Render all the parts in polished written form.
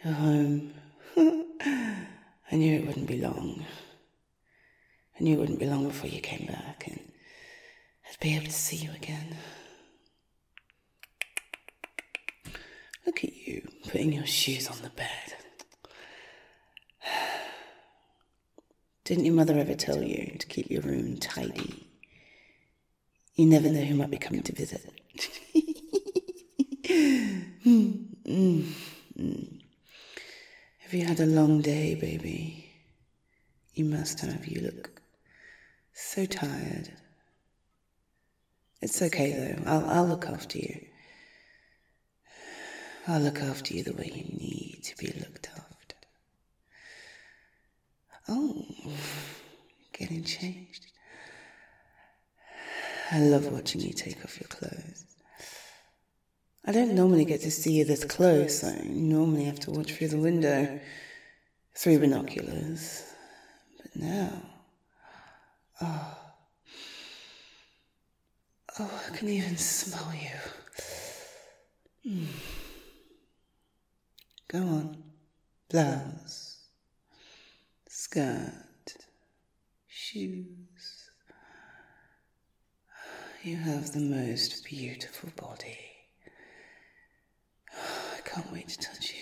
You're home. I knew it wouldn't be long. I knew it wouldn't be long before you came back and I'd be able to see you again. Look at you, putting your shoes on the bed. Didn't your mother ever tell you to keep your room tidy? You never know who might be coming to visit. Have you had a long day, baby? You must have. You look so tired. It's okay, though. I'll look after you. I'll look after you the way you need to be looked after. Oh, getting changed. I love watching you take off your clothes. I don't normally get to see you this close. I normally have to watch through the window, through binoculars. But now, oh, I can even smell you. Go on. Blouse, skirt, shoes. You have the most beautiful body. I can't wait to touch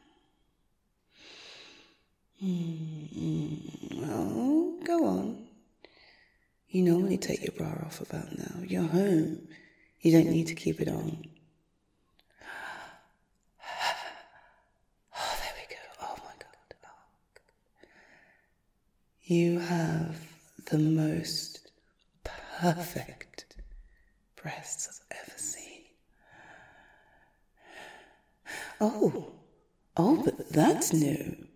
you. Well, go on. You normally take your bra off about now. You're home. You don't need to keep it on. Oh, there we go. Oh my God. Oh. You have the most perfect breasts I've ever seen. Oh, but that's new.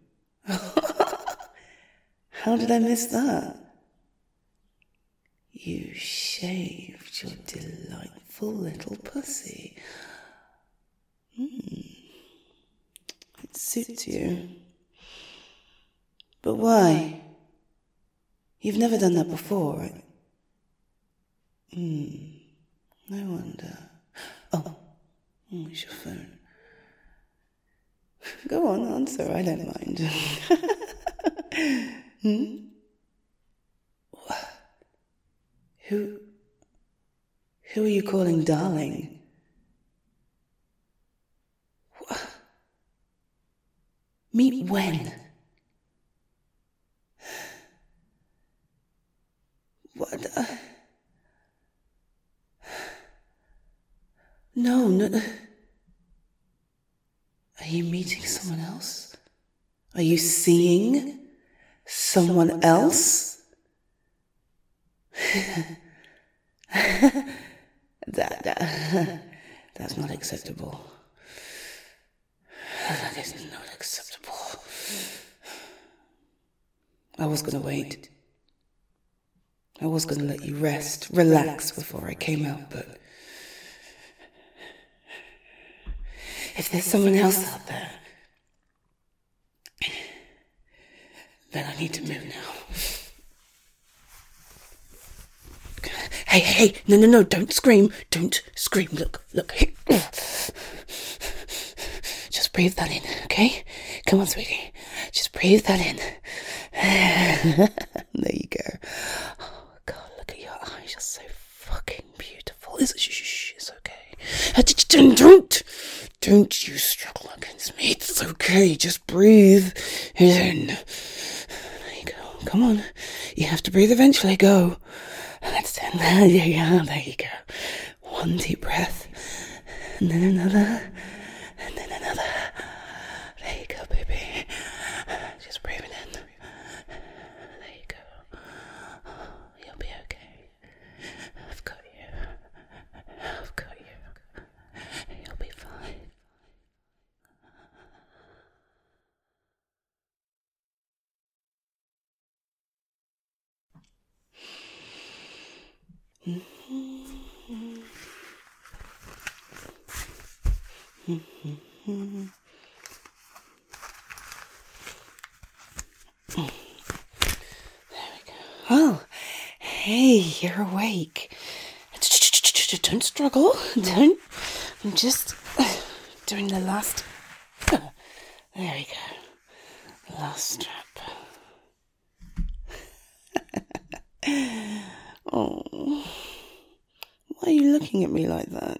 How did I miss that? You shaved your delightful little pussy. It suits you. But why? You've never done that before, right? No wonder. Oh, it's your phone. Go on, answer, I don't mind. Who are you calling darling? Meet when? What? No. Are you meeting someone else? Are you seeing someone else? That's not acceptable. That is not acceptable. I was going to wait. I was going to let you rest, relax before I came out, but if there's someone else out there, then I need to move now. Hey, no, don't scream. Look. Just breathe that in, okay? Come on, sweetie. Just breathe that in. There you go. Oh, God, look at your eyes. You're so fucking beautiful. It's okay. Don't you struggle against me. It's okay. Just breathe in. There you go. Come on. You have to breathe eventually. Go. That's it. There you go. One deep breath. And then another. And then another. There you go, baby. Just breathe it in. There you go. You'll be okay. I've got you. You'll be fine. There we go. Oh, hey, you're awake. Don't struggle. I'm just doing the last There we go. Last strap. Oh, why are you looking at me like that?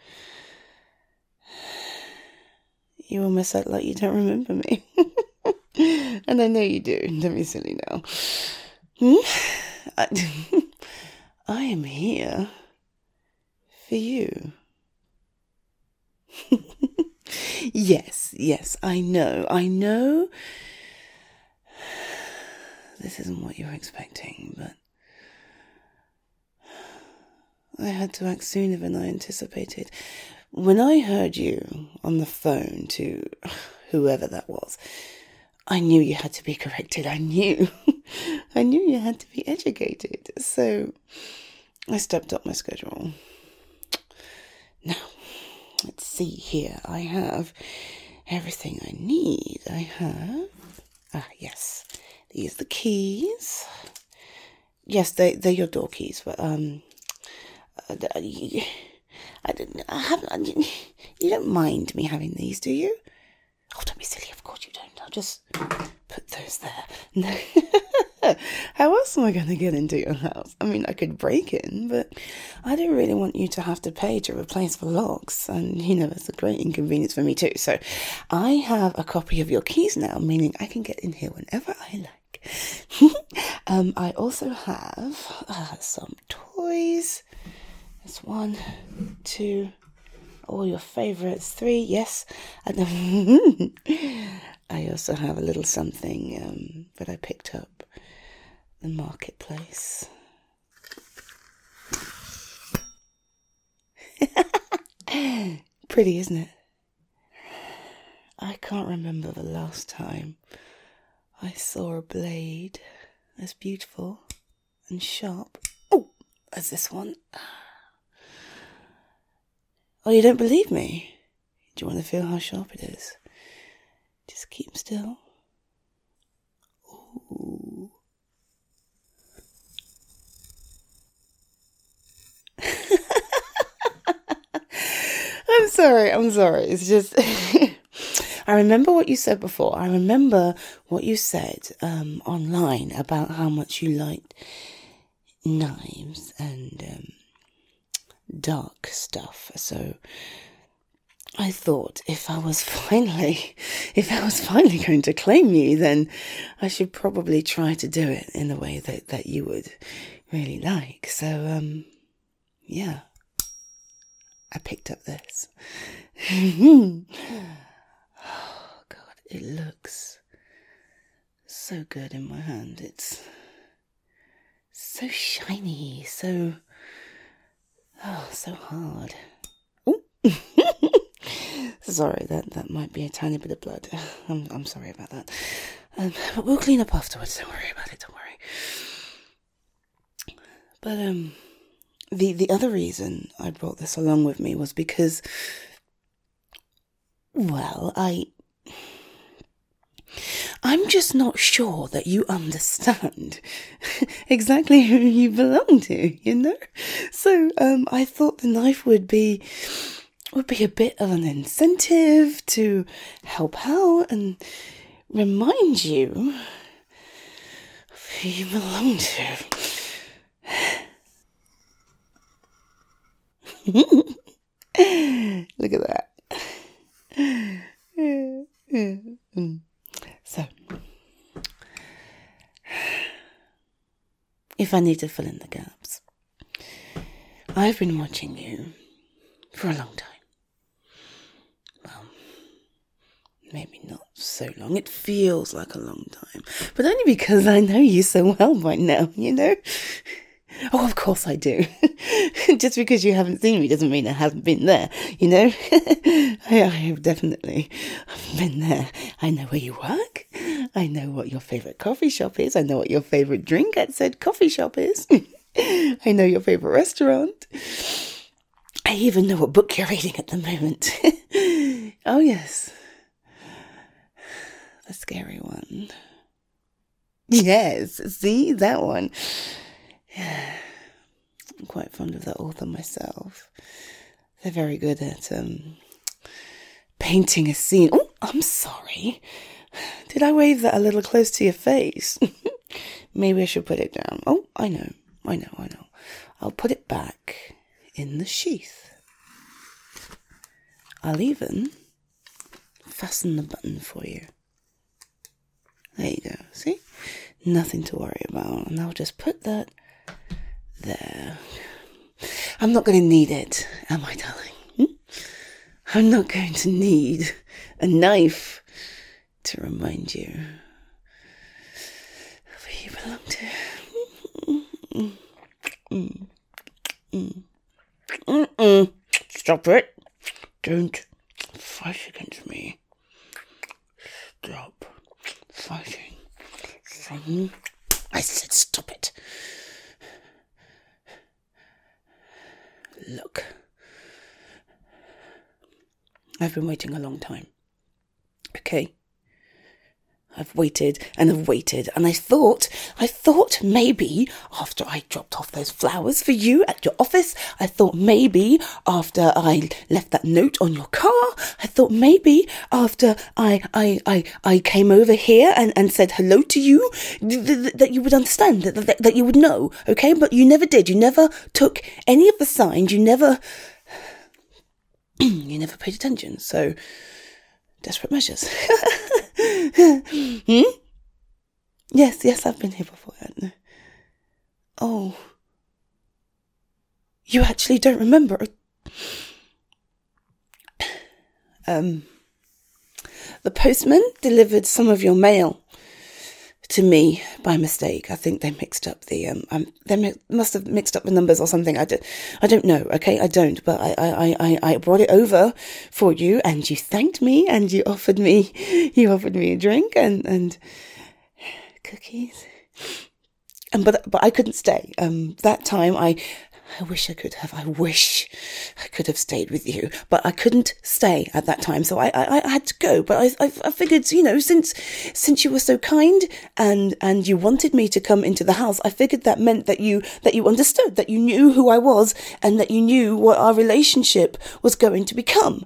You almost act like you don't remember me. And I know you do. Don't be silly now. I am here for you. Yes, I know. This isn't what you were expecting, but I had to act sooner than I anticipated. When I heard you on the phone to whoever that was, I knew you had to be corrected. I knew you had to be educated. So I stepped up my schedule. Now, let's see here. I have everything I need. I have... yes. These are the keys. Yes, they're your door keys, but, you don't mind me having these, do you? Oh, don't be silly, of course you don't. I'll just put those there. No. How else am I going to get into your house? I mean, I could break in, but I don't really want you to have to pay to replace the locks. And, it's a great inconvenience for me too. So I have a copy of your keys now, meaning I can get in here whenever I like. I also have some toys. There's 1, 2, all your favourites. 3, yes. I also have a little something that I picked up the marketplace. Pretty, isn't it? I can't remember the last time I saw a blade as beautiful and sharp as this one. Oh, you don't believe me? Do you want to feel how sharp it is? Just keep still. Ooh. I'm sorry. It's just... I remember what you said before. I remember what you said online about how much you liked knives and dark stuff. So I thought if I was finally going to claim you, then I should probably try to do it in a way that you would really like. So yeah, I picked up this. Oh God, it looks so good in my hand. It's so shiny, so hard. Oh, sorry, that might be a tiny bit of blood. I'm sorry about that. But we'll clean up afterwards. Don't worry about it. Don't worry. But the other reason I brought this along with me was because, well, I'm just not sure that you understand exactly who you belong to, So I thought the knife would be a bit of an incentive to help out and remind you of who you belong to. Look at that. So, if I need to fill in the gaps, I've been watching you for a long time. Well, maybe not so long. It feels like a long time, but only because I know you so well by now, Oh, of course I do. Just because you haven't seen me doesn't mean I haven't been there, I have definitely been there. I know where you work. I know what your favourite coffee shop is. I know what your favourite drink at said coffee shop is. I know your favourite restaurant. I even know what book you're reading at the moment. Oh, yes. The scary one. Yes, see, that one. Yeah, I'm quite fond of that author myself. They're very good at painting a scene. Oh, I'm sorry. Did I wave that a little close to your face? Maybe I should put it down. Oh, I know. I'll put it back in the sheath. I'll even fasten the button for you. There you go. See? Nothing to worry about. And I'll just put that there. I'm not going to need it, am I, darling? I'm not going to need a knife to remind you of who you belong to. Stop it. Don't fight against me. Stop fighting. I said stop it. Look. I've been waiting a long time. Okay? I've waited, and I thought maybe after I dropped off those flowers for you at your office, I thought maybe after I left that note on your car, I thought maybe after I came over here and said hello to you, that you would understand, that you would know, okay? But you never did. You never took any of the signs. You never paid attention. So, desperate measures. Yes, I've been here before. Oh. You actually don't remember? The postman delivered some of your mail to me by mistake. I think they mixed up they must have mixed up the numbers or something. I don't know, okay? I don't, but I brought it over for you, and you thanked me, and you offered me a drink and cookies. But I couldn't stay. That time I wish I could have stayed with you, but I couldn't stay at that time, so I had to go. But I figured, since you were so kind and you wanted me to come into the house, I figured that meant that you understood, that you knew who I was, and that you knew what our relationship was going to become.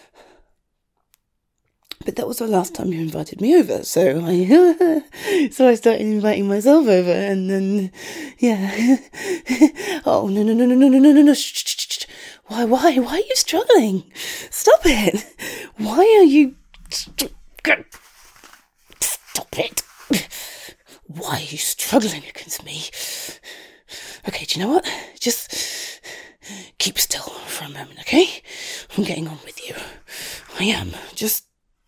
But that was the last time you invited me over, so I started inviting myself over, and then, yeah. Oh, no. Shh. Why are you struggling? Stop it. Why are you... Stop it. Why are you struggling against me? Okay, do you know what? Just keep still for a moment, okay? I'm getting on with you. I am. Just...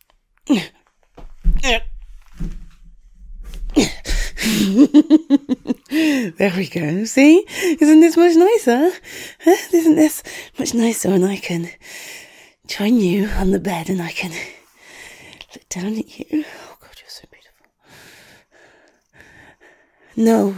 There we go. See? Isn't this much nicer? Isn't this much nicer when I can join you on the bed and I can look down at you? Oh God, you're so beautiful. No.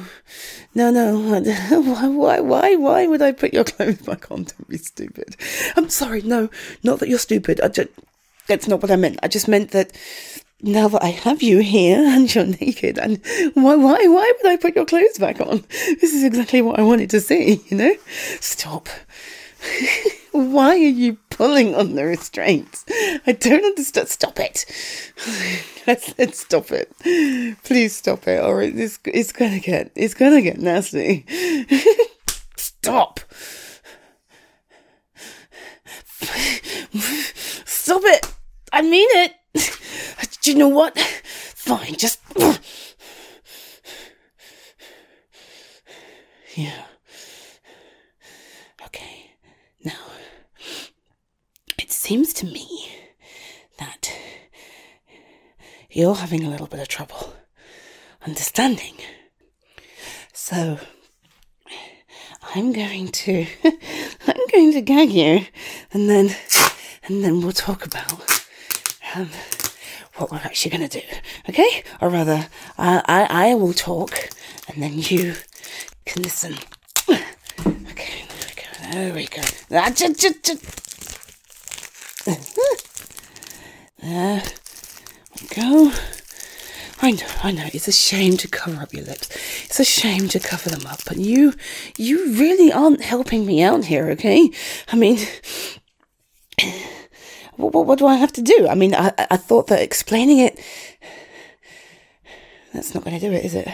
Why would I put your clothes back on? Don't be stupid. I'm sorry. No, not that you're stupid. That's not what I meant. I just meant that now that I have you here and you're naked, and why would I put your clothes back on? This is exactly what I wanted to see, Stop. Why are you pulling on the restraints? I don't understand. Stop it. I said stop it. Please stop it, or it's gonna get nasty. Stop. Stop it. I mean it. Do you know what? Fine, just... Yeah. Okay. Now, it seems to me that you're having a little bit of trouble understanding. So, I'm going to gag you, and then we'll talk about what we're actually going to do, okay? Or rather, I will talk, and then you can listen. Okay, there we go. There we go. I know, it's a shame to cover up your lips. It's a shame to cover them up, but you really aren't helping me out here, okay? I mean... What do I have to do? I mean, I thought that explaining it... That's not going to do it, is it?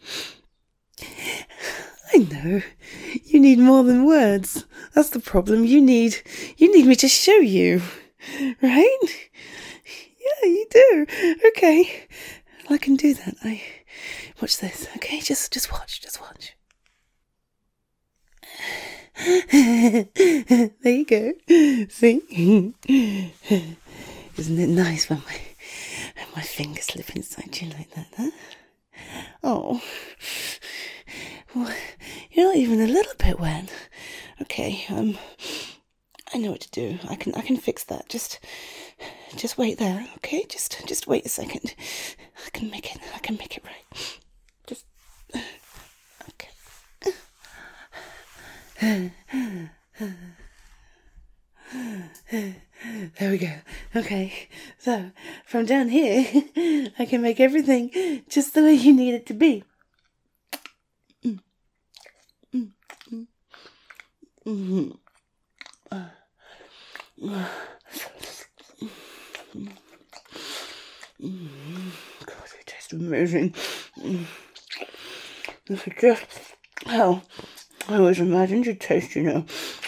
I know. You need more than words. That's the problem. You need me to show you. Right? Yeah, you do. Okay. I can do that. Watch this. Okay, just watch. There you go. See? Isn't it nice when my fingers slip inside you like that, huh? Oh. Well, you're not even a little bit wet. Okay, I know what to do. I can fix that. Just wait there, okay? Just wait a second. I can make it right. Just okay. There we go. Okay, so from down here, I can make everything just the way you need it to be. God, it tastes amazing. This is just how I always imagined it taste, you know.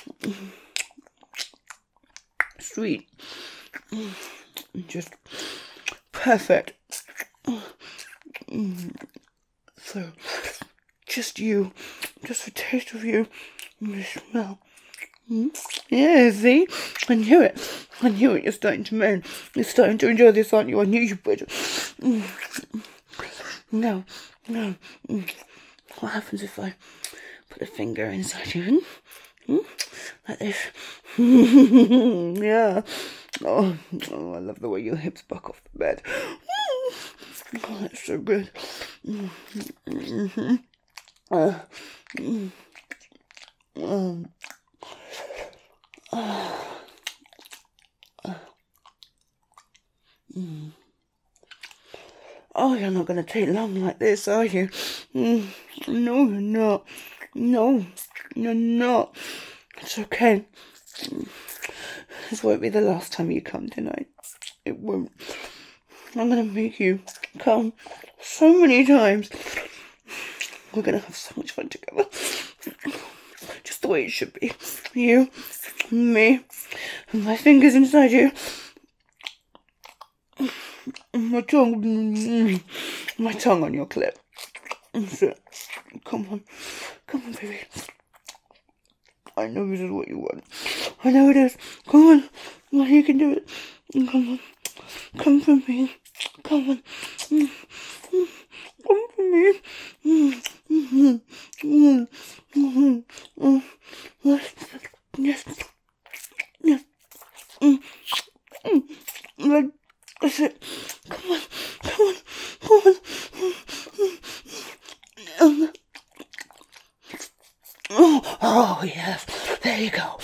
Sweet. Just perfect. So, just the taste of you, and the smell. Yeah, see? I knew it. You're starting to moan. You're starting to enjoy this, aren't you? I knew you would. No. What happens if I put a finger inside you? Like this. Yeah. Oh, I love the way your hips buck off the bed. Oh, that's so good. Oh, you're not going to take long like this, are you? No, you're not. No, you're not. It's okay. This won't be the last time you come tonight. It won't. I'm going to make you come so many times. We're going to have so much fun together. Just the way it should be. You, me, and my fingers inside you. My tongue on your clip. That's it. Come on, baby. I know this is what you want. I know it is. Come on. You can do it. Come for me. Come on. Come for me. Yes. That's it. Come on. Oh, yes. There you go.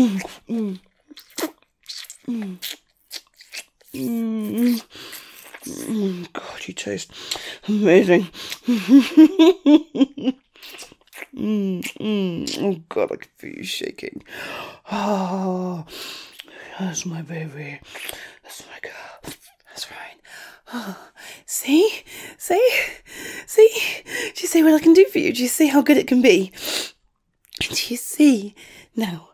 God, you taste amazing. Oh, God, I can feel you shaking. Oh, that's my baby. That's my girl. That's right. Oh, see? Do you see what I can do for you? Do you see how good it can be? Do you see? No.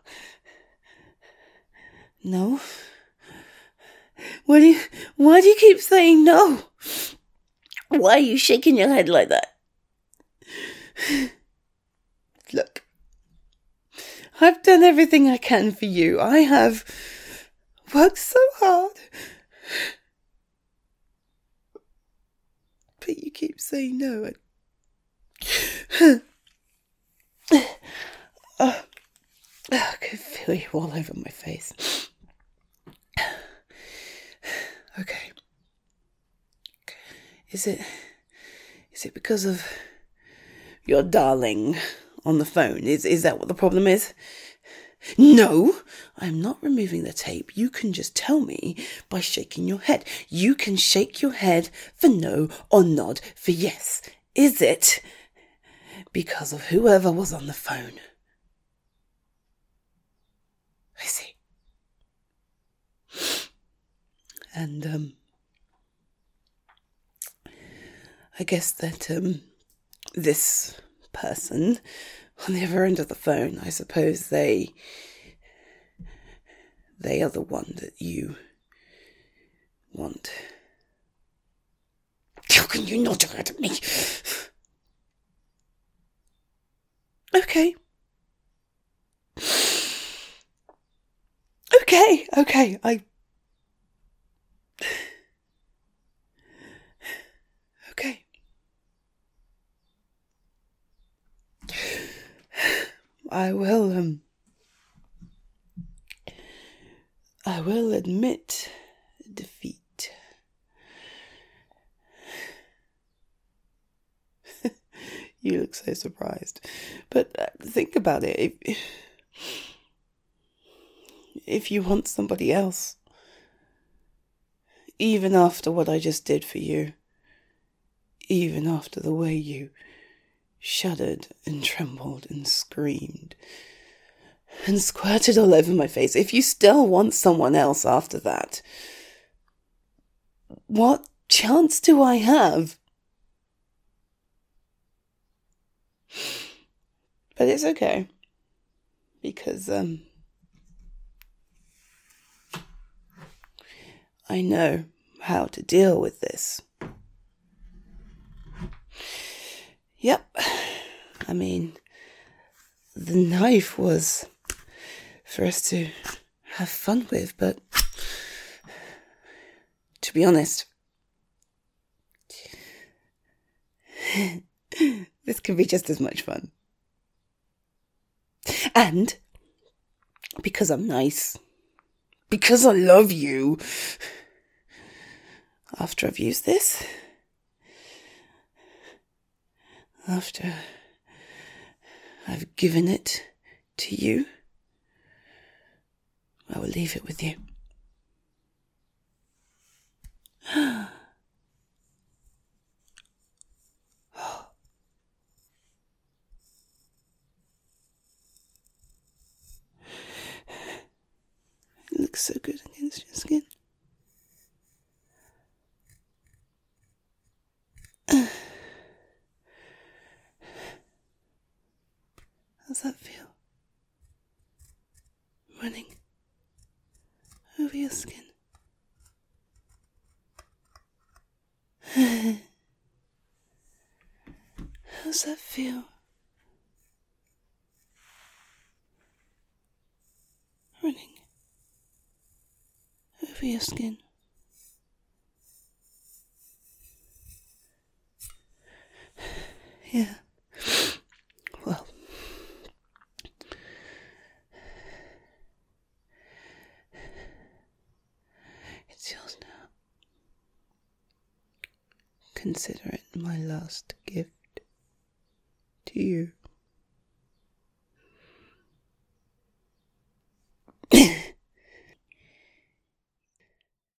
Why do you keep saying no? Why are you shaking your head like that? Look, I've done everything I can for you. I have worked so hard. But you keep saying no. I can feel you all over my face. Okay. Is it because of your darling on the phone? Is that what the problem is? No, I'm not removing the tape. You can just tell me by shaking your head. You can shake your head for no or nod for yes. Is it because of whoever was on the phone? I see. And I guess that this person on the other end of the phone, I suppose they are the one that you want. How can you not hurt me? Okay. Okay. I will admit defeat. You look so surprised. But think about it. If you want somebody else, even after what I just did for you, even after the way you shuddered and trembled and screamed and squirted all over my face, if you still want someone else after that, what chance do I have? But it's okay, because I know how to deal with this. Yep. I mean, the knife was for us to have fun with, but to be honest, this can be just as much fun. And because I'm nice, because I love you, after I've used this, after I've given it to you, I will leave it with you. It looks so good against your skin. How's that feel? Running over your skin. How's that feel? Running over your skin. Yeah. Well, it's yours now. Consider it my last gift to you.